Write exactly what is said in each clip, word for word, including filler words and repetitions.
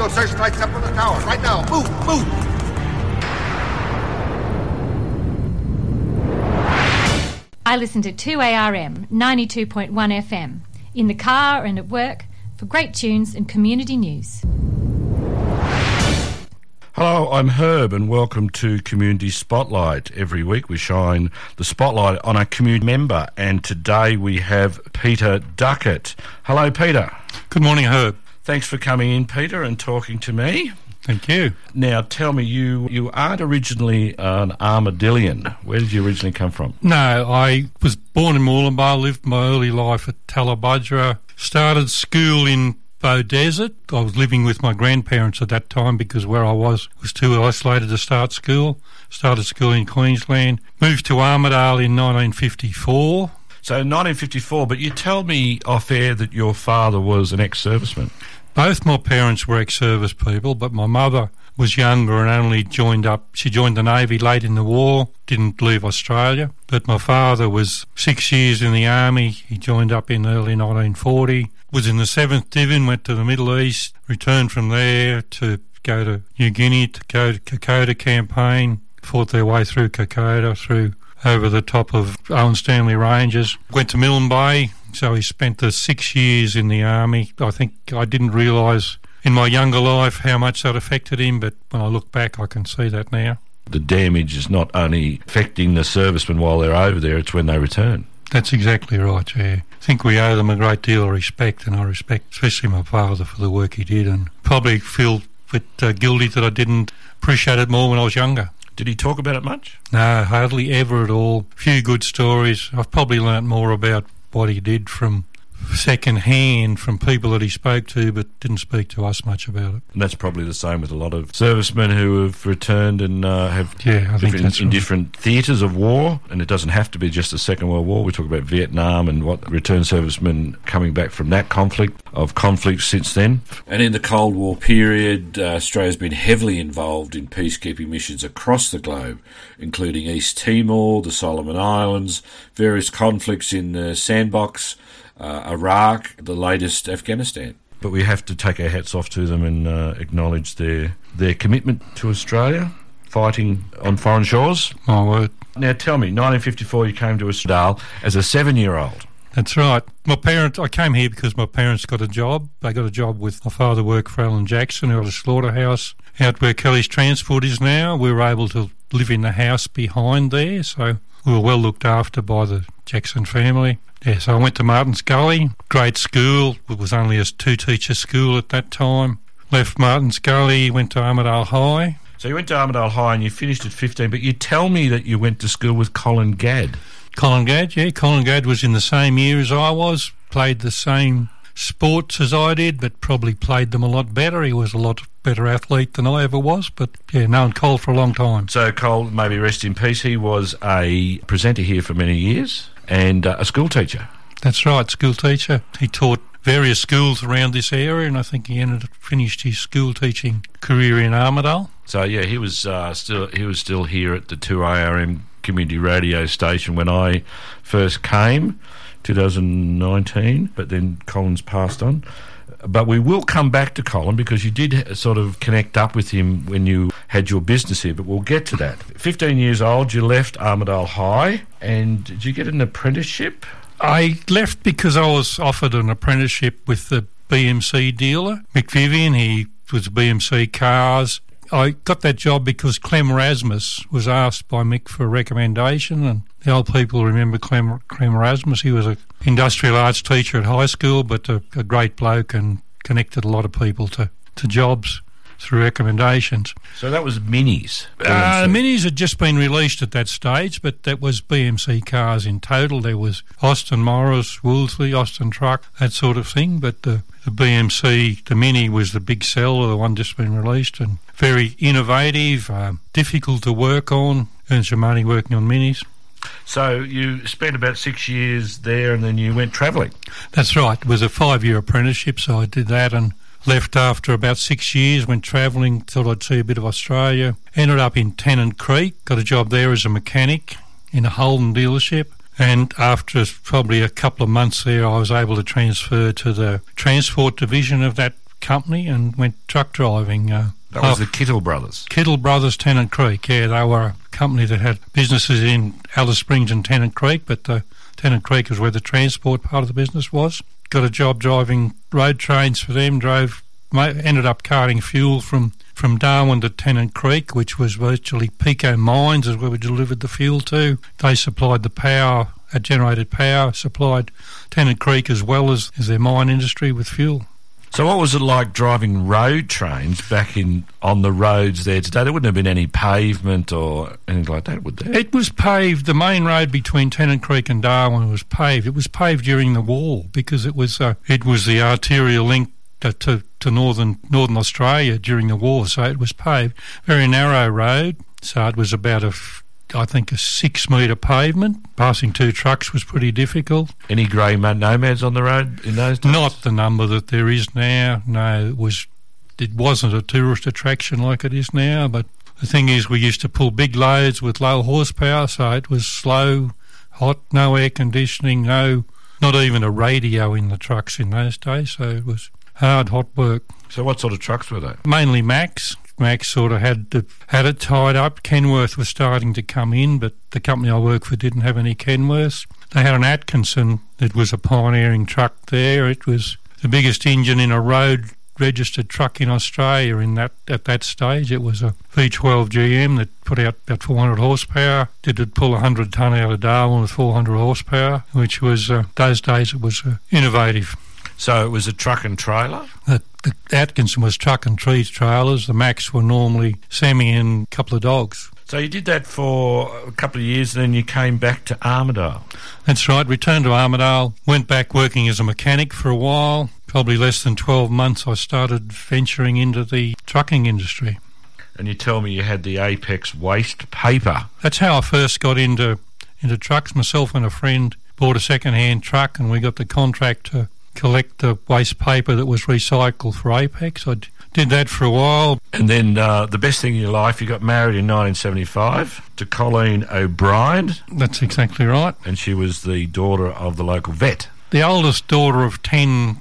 those searchlights up on the tower. Right now. Move, move. I listen to two A R M, ninety-two point one F M, in the car and at work, for great tunes and community news. Hello, I'm Herb and welcome to Community Spotlight. Every week we shine the spotlight on a community member, and today we have Peter Duckett. Hello, Peter. Good morning, Herb. Thanks for coming in, Peter, and talking to me. Thank you. Now, tell me, you, you aren't originally an Armadillian. Where did you originally come from? No, I was born in Mooloolaba, lived my early life at Talabudra, started school in Bow Desert. I was living with my grandparents at that time because where I was was too isolated to start school. Started school in Queensland. Moved to Armidale in nineteen fifty-four. So nineteen fifty-four, but you tell me off air that your father was an ex-serviceman. Both my parents were ex-service people, but my mother was younger and only joined up. She joined the Navy late in the war, didn't leave Australia. But my father was six years in the Army. He joined up in early nineteen forty. Was in the seventh Division, went to the Middle East, returned from there to go to New Guinea, to go to Kokoda campaign, fought their way through Kokoda, through over the top of Owen Stanley Ranges. Went to Milne Bay, so he spent the six years in the Army. I think I didn't realise in my younger life how much that affected him, but when I look back I can see that now. The damage is not only affecting the servicemen while they're over there, it's when they return. That's exactly right, yeah. I think we owe them a great deal of respect, and I respect especially my father for the work he did, and probably feel a bit uh, guilty that I didn't appreciate it more when I was younger. Did he talk about it much? No, hardly ever at all. A few good stories. I've probably learnt more about what he did from second hand from people that he spoke to, but didn't speak to us much about it. And that's probably the same with a lot of servicemen who have returned and uh, have yeah, I think that's in right. different theatres of war. And it doesn't have to be just the Second World War. We talk about Vietnam and what returned servicemen coming back from that conflict, of conflicts since then. And in the Cold War period, uh, Australia's been heavily involved in peacekeeping missions across the globe, including East Timor, the Solomon Islands, various conflicts in the Sandbox, Uh, Iraq, the latest Afghanistan. But we have to take our hats off to them and uh, acknowledge their their commitment to Australia, fighting on foreign shores. My word. Now tell me, nineteen fifty-four you came to Australia as a seven-year-old. That's right. My parents, I came here because my parents got a job. They got a job with my father worked for Alan Jackson, who had a slaughterhouse out where Kelly's Transport is now. We were able to live in the house behind there, so we were well looked after by the Jackson family. Yeah, so I went to Martin's Gully, great school. It was only a two-teacher school at that time. Left Martin's Gully, went to Armidale High. So you went to Armidale High and you finished at fifteen, but you tell me that you went to school with Colin Gadd. Colin Gadd, yeah. Colin Gadd was in the same year as I was, played the same sports as I did, but probably played them a lot better. He was a lot better athlete than I ever was, but yeah, known Cole for a long time. So Cole, maybe rest in peace, he was a presenter here for many years and uh, a school teacher. That's right, school teacher. He taught various schools around this area, and I think he ended finished his school teaching career in Armidale. So yeah, he was uh, still he was still here at the two A R M community radio station when I first came, two thousand nineteen, but then Colin's passed on. But we will come back to Colin because you did sort of connect up with him when you had your business here, but we'll get to that. fifteen years old, you left Armidale High, and did you get an apprenticeship? I left because I was offered an apprenticeship with the B M C dealer, Mick Vivian. He was B M C Cars. I got that job because Clem Rasmus was asked by Mick for a recommendation, and the old people remember Clem, Clem Rasmus. He was an industrial arts teacher at high school, but a, a great bloke and connected a lot of people to, to jobs through recommendations. So that was Minis? Uh, the Minis had just been released at that stage, but that was B M C Cars in total. There was Austin Morris, Wolseley, Austin Truck, that sort of thing, but the, the B M C, the Mini was the big seller, the one just been released, and very innovative, um, difficult to work on, earned some money working on Minis. So you spent about six years there and then you went travelling? That's right. It was a five-year apprenticeship, so I did that and left after about six years, went travelling, thought I'd see a bit of Australia. Ended up in Tennant Creek, got a job there as a mechanic in a Holden dealership. And after probably a couple of months there, I was able to transfer to the transport division of that company and went truck driving. Uh, That was the Kittle Brothers. Kittle Brothers, Tennant Creek, yeah, they were a company that had businesses in Alice Springs and Tennant Creek, but uh, Tennant Creek was where the transport part of the business was. Got a job driving road trains for them, drove, ended up carting fuel from, from Darwin to Tennant Creek, which was virtually Pico Mines is where we delivered the fuel to. They supplied the power, uh, generated power, supplied Tennant Creek as well as, as their mine industry with fuel. So what was it like driving road trains back in on the roads there today? There wouldn't have been any pavement or anything like that, would there? It was paved. The main road between Tennant Creek and Darwin was paved. It was paved during the war because it was uh, it was the arterial link to, to, to northern northern Australia during the war, so it was paved. Very narrow road, so it was about a I think a six metre pavement. Passing two trucks was pretty difficult. Any grey nomads on the road in those days? Not the number that there is now. No, it was. It wasn't a tourist attraction like it is now. But the thing is, we used to pull big loads with low horsepower, so it was slow, hot, no air conditioning, no, not even a radio in the trucks in those days. So it was hard, hot work. So what sort of trucks were they? Mainly Max. Max sort of had the, had it tied up. Kenworth was starting to come in, but the company I worked for didn't have any Kenworths. They had an Atkinson that was a pioneering truck there. It was the biggest engine in a road registered truck in Australia in that at that stage. It was a V twelve G M that put out about four hundred horsepower. It did pull one hundred tonne out of Darwin with four hundred horsepower, which was, uh, those days it was uh, innovative. So it was a truck and trailer? The, the Atkinson was truck and tree trailers. The Max were normally semi and a couple of dogs. So you did that for a couple of years, then you came back to Armidale. That's right, returned to Armidale, went back working as a mechanic for a while. Probably less than twelve months I started venturing into the trucking industry. And you tell me you had the Apex waste paper. That's how I first got into, into trucks. Myself and a friend bought a second-hand truck and we got the contract to collect the waste paper that was recycled for Apex. I d- did that for a while. And then uh, the best thing in your life, you got married in nineteen seventy-five to Colleen O'Brien. That's exactly right. And she was the daughter of the local vet. The oldest daughter of ten,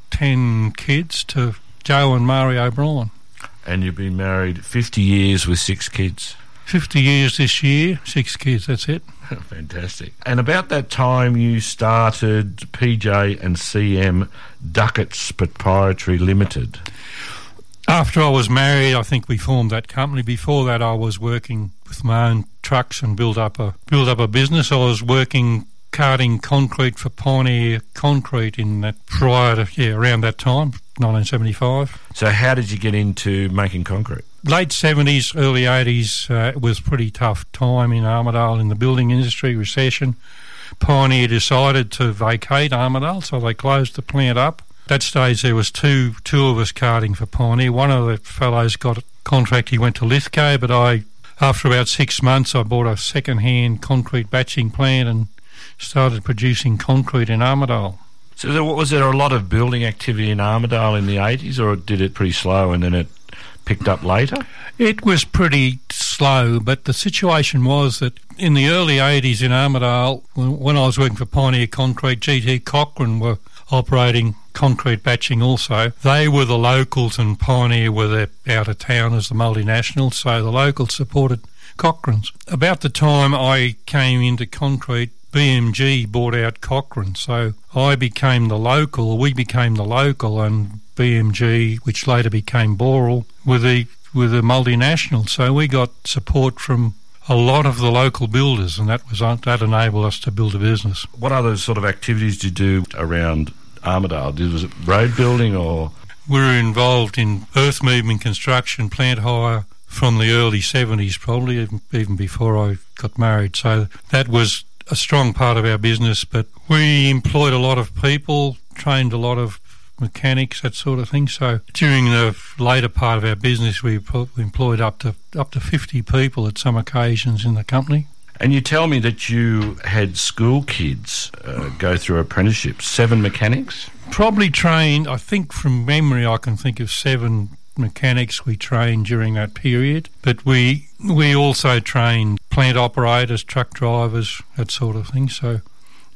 ten kids to Joe and Mari O'Brien. And you've been married fifty years with six kids. fifty years this year, six kids, that's it. Fantastic. And about that time you started P J and C M Duckett's Proprietary Limited. After I was married, I think we formed that company. Before that, I was working with my own trucks and built up a built up a business. I was working carting concrete for Pioneer Concrete in that prior to, yeah, around that time, nineteen seventy-five. So how did you get into making concrete? Late seventies, early eighties, uh, it was a pretty tough time in Armidale in the building industry, recession. Pioneer decided to vacate Armidale, so they closed the plant up. At that stage there was two two of us carting for Pioneer. One of the fellows got a contract, he went to Lithgow, but I, after about six months, I bought a second-hand concrete batching plant and started producing concrete in Armidale. So there, was there a lot of building activity in Armidale in the eighties, or did it pretty slow and then it picked up later? It was pretty slow, but the situation was that in the early eighties in Armidale, when I was working for Pioneer Concrete, G T Cochrane were operating concrete batching also. They were the locals and Pioneer were the out of town as the multinationals, so the locals supported Cochrane's. About the time I came into concrete, B M G bought out Cochrane, so I became the local, we became the local, and B M G, which later became Boral, were the, were the multinational. So we got support from a lot of the local builders, and that was that enabled us to build a business. What other sort of activities did you do around Armidale? Did, was it road building or...? We were involved in earth movement construction, plant hire from the early seventies probably, even, even before I got married. So that was a strong part of our business, but we employed a lot of people, trained a lot of mechanics, that sort of thing. So during the later part of our business, we employed up to up to fifty people at some occasions in the company. And you tell me that you had school kids uh, go through apprenticeships, seven mechanics? Probably trained, I think from memory I can think of seven mechanics we trained during that period. But we we also trained plant operators, truck drivers, that sort of thing. So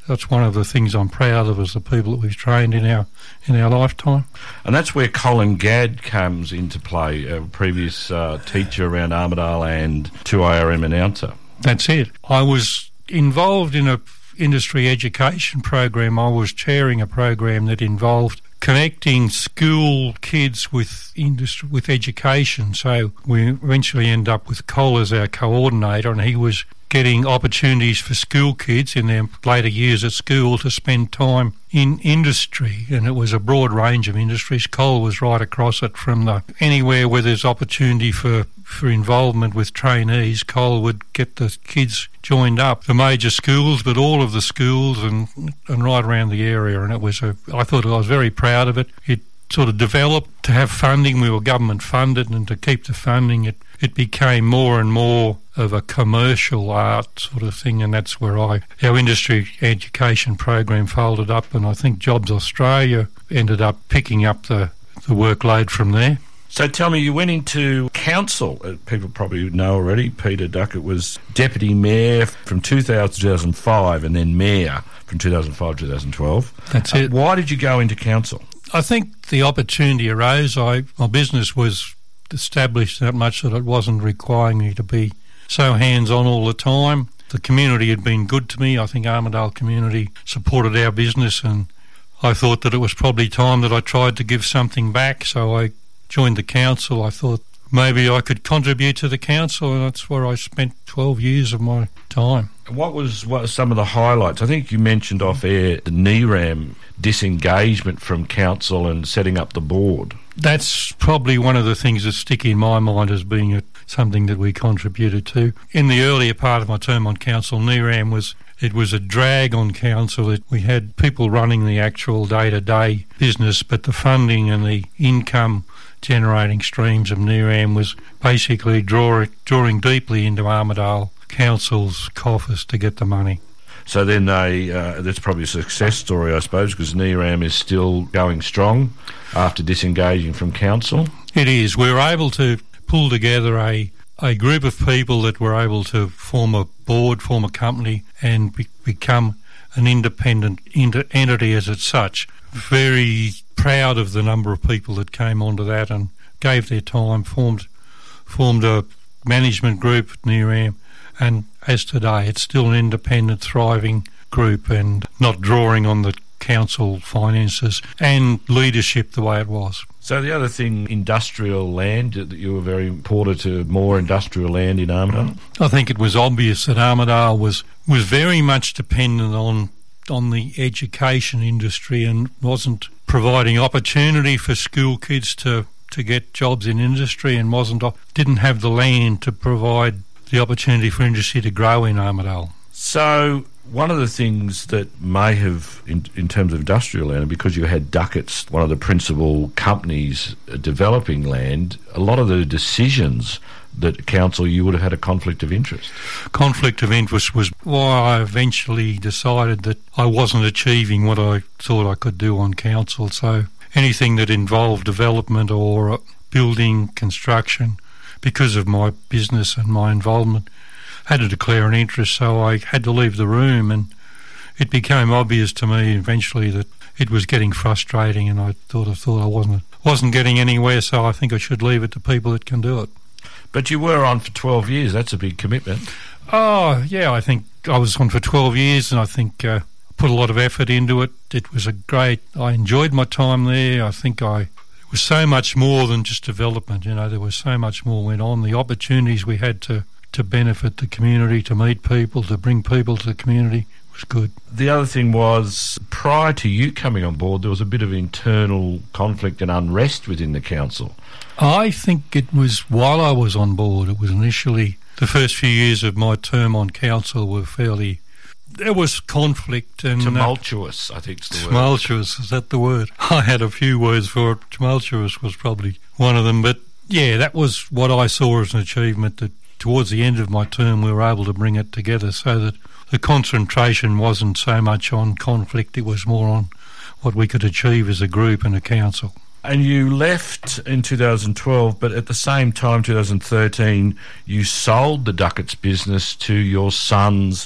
that's one of the things I'm proud of, is the people that we've trained in our in our lifetime. And that's where Colin Gadd comes into play, a previous uh, teacher around Armidale and two A R M announcer. That's it. I was involved in a industry education program. I was chairing a program that involved connecting school kids with industry, with education. So we eventually end up with Cole as our coordinator, and he was getting opportunities for school kids in their later years at school to spend time in industry, and it was a broad range of industries. Cole was right across it, from the anywhere where there's opportunity for, for involvement with trainees. Cole would get the kids joined up, the major schools, but all of the schools and and right around the area, and it was a, I thought I was very proud of it. It sort of developed to have funding. We were government funded, and to keep the funding, it, it became more and more of a commercial art sort of thing, and that's where I our industry education program folded up, and I think Jobs Australia ended up picking up the, the workload from there. So tell me, you went into council. Uh, people probably know already, Peter Duckett was Deputy Mayor from two thousand to two thousand five, and then Mayor from two thousand five to two thousand twelve. That's uh, it. Why did you go into council? I think the opportunity arose. I my business was established that much that it wasn't requiring me to be so hands-on all the time. The community had been good to me. I think Armidale community supported our business, and I thought that it was probably time that I tried to give something back, so I joined the council. I thought maybe I could contribute to the council, and that's where I spent twelve years of my time. What was what were some of the highlights? I think you mentioned off air the N E R A M disengagement from council and setting up the board. That's probably one of the things that stick in my mind as being a, something that we contributed to. In the earlier part of my term on council, N E R A M was it was a drag on council. It, we had people running the actual day-to-day business, but the funding and the income generating streams of N E R A M was basically draw, drawing deeply into Armidale Council's coffers to get the money. So then they, uh, that's probably a success story, I suppose, because N E R A M is still going strong after disengaging from council. It is. We were able to pull together a, a group of people that were able to form a board, form a company, and be, become an independent inter- entity as it's such. Very proud of the number of people that came onto that and gave their time, formed formed a management group at N E R A M, and as today it's still an independent, thriving group and not drawing on the council finances and leadership the way it was. So the other thing, industrial land, that you were very important to more industrial land in Armidale? I think it was obvious that Armidale was, was very much dependent on on the education industry and wasn't providing opportunity for school kids to, to get jobs in industry, and wasn't didn't have the land to provide the opportunity for industry to grow in Armidale. So one of the things that may have, in, in terms of industrial land, because you had Duckett's, one of the principal companies developing land, a lot of the decisions that council, you would have had a conflict of interest. Conflict of interest was why I eventually decided that I wasn't achieving what I thought I could do on council. So anything that involved development or building, construction, because of my business and my involvement, had to declare an interest, so I had to leave the room, and it became obvious to me eventually that it was getting frustrating, and I thought I thought I wasn't wasn't getting anywhere, so I think I should leave it to people that can do it. But you were on for twelve years. That's a big commitment. Oh, yeah, I think I was on for twelve years, and I think uh, put a lot of effort into it. It was a great... I enjoyed my time there. I think I... It was so much more than just development, you know. There was so much more went on. The opportunities we had to, to benefit the community, to meet people, to bring people to the community was good. The other thing was, prior to you coming on board, there was a bit of internal conflict and unrest within the council. I think it was while I was on board. It was initially, the first few years of my term on council were fairly, there was conflict and... Tumultuous, uh, I think is the word. Tumultuous, is that the word? I had a few words for it. Tumultuous was probably one of them. But yeah, that was what I saw as an achievement, that towards the end of my term we were able to bring it together so that the concentration wasn't so much on conflict, it was more on what we could achieve as a group and a council. And you left in two thousand twelve, but at the same time, two thousand thirteen, you sold the Duckett's business to your sons,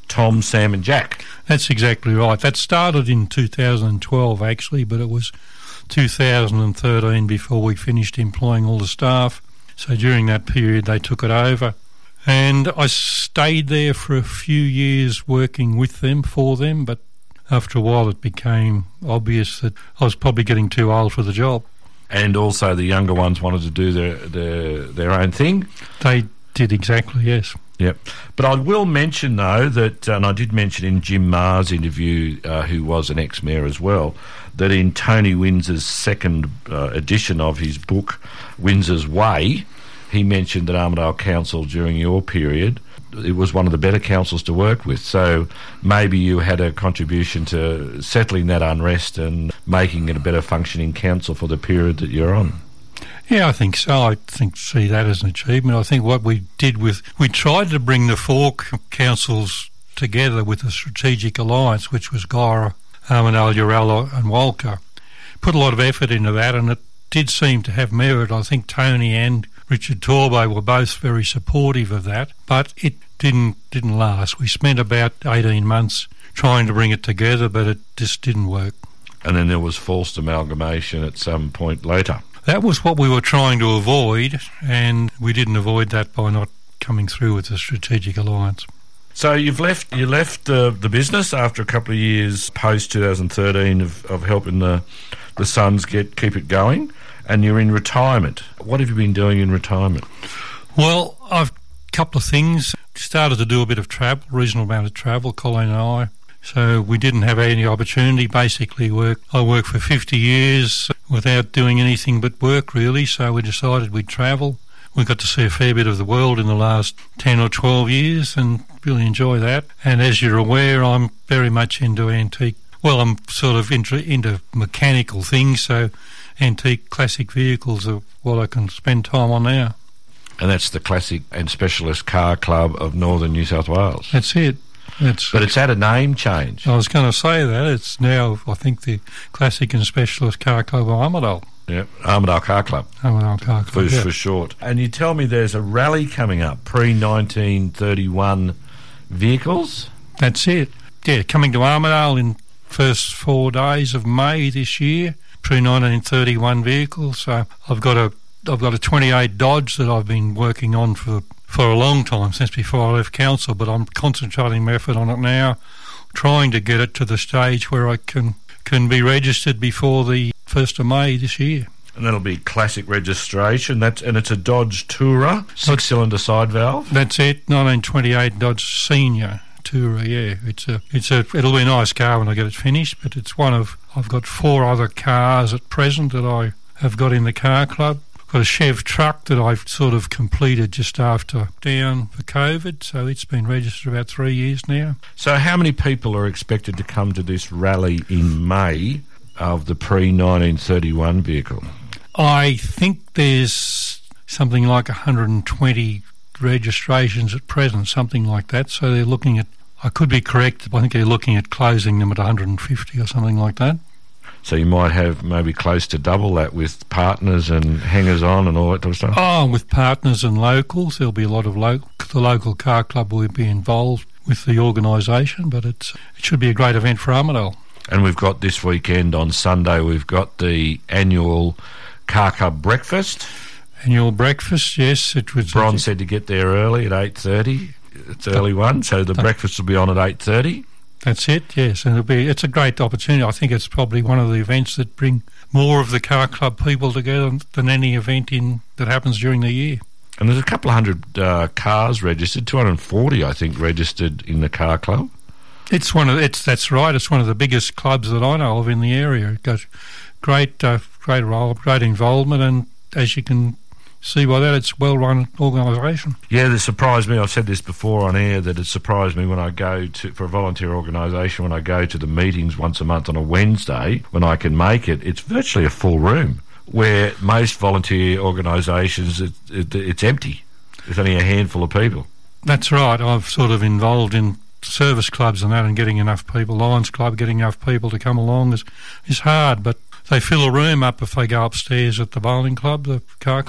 Tom, Sam and Jack. That's exactly right. That started in two thousand twelve, actually, but it was two thousand thirteen before we finished employing all the staff. So during that period, they took it over. And I stayed there for a few years working with them, for them, but after a while it became obvious that I was probably getting too old for the job. And also the younger ones wanted to do their their, their own thing. They did exactly, yes. Yep. But I will mention, though, that, and I did mention in Jim Maher's interview, uh, who was an ex-mayor as well, that in Tony Windsor's second uh, edition of his book, Windsor's Way, he mentioned that Armidale Council during your period, it was one of the better councils to work with. So maybe you had a contribution to settling that unrest and making it a better functioning council for the period that you're on. Yeah, I think so. I think see that as an achievement. I think what we did with, we tried to bring the four c- councils together with a strategic alliance, which was Guyra, Armidale, Uralla and Walker. Put a lot of effort into that, and it did seem to have merit. I think Tony and Richard Torbo were both very supportive of that, but it didn't didn't last. We spent about eighteen months trying to bring it together, but it just didn't work. And then there was forced amalgamation at some point later. That was what we were trying to avoid, and we didn't avoid that by not coming through with the strategic alliance. So you've left you left the the business after a couple of years post twenty thirteen of, of helping the the Suns get keep it going, and you're in retirement. What have you been doing in retirement? Well, I've a couple of things. Started to do a bit of travel, reasonable amount of travel, Colleen and I. So we didn't have any opportunity. Basically, work. I worked for fifty years without doing anything but work, really. So we decided we'd travel. We got to see a fair bit of the world in the last ten or twelve years, and really enjoy that. And as you're aware, I'm very much into antique. Well, I'm sort of into, into mechanical things, so antique classic vehicles are what I can spend time on now. And that's the Classic and Specialist Car Club of Northern New South Wales. That's it. That's but it's had a name change. I was going to say that. It's now, I think, the Classic and Specialist Car Club of Armidale. Yep, Armidale Car Club. Armidale Car Club, for, yeah. for short. And you tell me there's a rally coming up, pre nineteen thirty-one vehicles? That's it. Yeah, coming to Armidale in first four days of May this year, pre nineteen thirty-one vehicles. So I've got a I've got a twenty-eight Dodge that I've been working on for, for a long time, since before I left council, but I'm concentrating my effort on it now, trying to get it to the stage where I can can be registered before the first of May this year. And that'll be classic registration. That's and it's a Dodge Tourer, six-cylinder side valve. That's it, nineteen twenty-eight Dodge Senior Tourer. Yeah, it's a it's a it'll be a nice car when I get it finished. But it's one of I've got four other cars at present that I have got in the car club. I've got a Chev truck that I've sort of completed just after down for COVID, so it's been registered about three years now. So how many people are expected to come to this rally in May of the pre nineteen thirty-one vehicle? I think there's something like one hundred twenty registrations at present, something like that. So they're looking at, I could be correct, I think they're looking at closing them at one hundred fifty or something like that. So you might have maybe close to double that with partners and hangers-on and all that sort of stuff? Oh, with partners and locals. There'll be a lot of local, the local car club will be involved with the organisation, but it's it should be a great event for Armidale. And we've got this weekend on Sunday, we've got the annual Car Club breakfast. Annual breakfast, yes. It was. Bron said to get there early at eight thirty. It's early one, so the breakfast will be on at eight thirty. That's it, yes. And it'll be it's a great opportunity. I think it's probably one of the events that bring more of the car club people together than any event in that happens during the year. And there's a couple of hundred uh, cars registered, two hundred forty, I think, registered in the car club. It's one of it's that's right. It's one of the biggest clubs that I know of in the area. It got great, uh, great role, great involvement, and as you can see by that, it's a well-run organisation. Yeah, it surprised me. I've said this before on air that it surprised me when I go to for a volunteer organisation when I go to the meetings once a month on a Wednesday when I can make it. It's virtually a full room. Where most volunteer organisations, it, it, it's empty. There's only a handful of people. That's right. I've sort of involved in service clubs and that, and getting enough people, Lions Club, getting enough people to come along is, is hard, but they fill a room up if they go upstairs at the bowling club, the car club.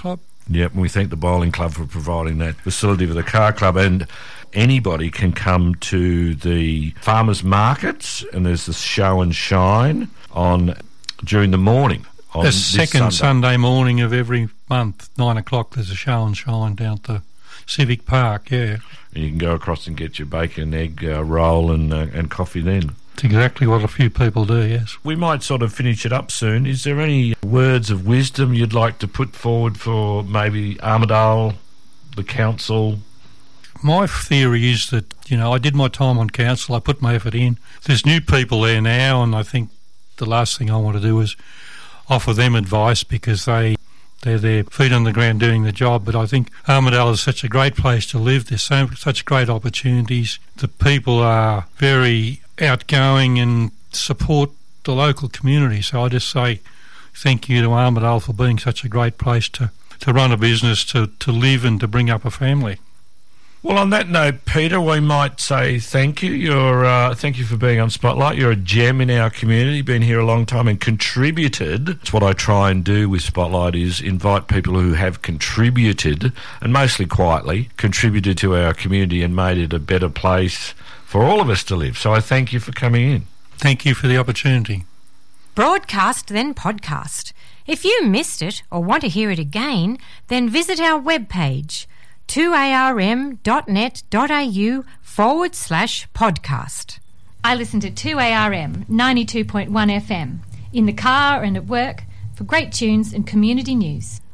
Yep, and we thank the Bowling Club for providing that facility for the car club. And anybody can come to the farmers markets, and there's the show and shine on during the morning. On The this second Sunday. Sunday morning of every month, nine o'clock, there's a show and shine down at the Civic Park, yeah. And you can go across and get your bacon, egg uh, roll and uh, and coffee then. It's exactly what a few people do, yes. We might sort of finish it up soon. Is there any words of wisdom you'd like to put forward for maybe Armidale, the council? My theory is that, you know, I did my time on council, I put my effort in. There's new people there now, and I think the last thing I want to do is offer them advice because they, they're their feet on the ground doing the job. But I think Armidale is such a great place to live. There's so such great opportunities. The people are very outgoing and support the local community. So I just say thank you to Armidale for being such a great place to, to run a business, to, to live and to bring up a family. Well, on that note, Peter, we might say thank you. You're, uh, thank you for being on Spotlight. You're a gem in our community, been here a long time and contributed. It's what I try and do with Spotlight is invite people who have contributed, and mostly quietly, contributed to our community and made it a better place for all of us to live. So I thank you for coming in. Thank you for the opportunity. Broadcast then podcast. If you missed it or want to hear it again, then visit our webpage two a r m dot net dot a u forward slash podcast. I listen to two A R M ninety-two point one F M in the car and at work for great tunes and community news.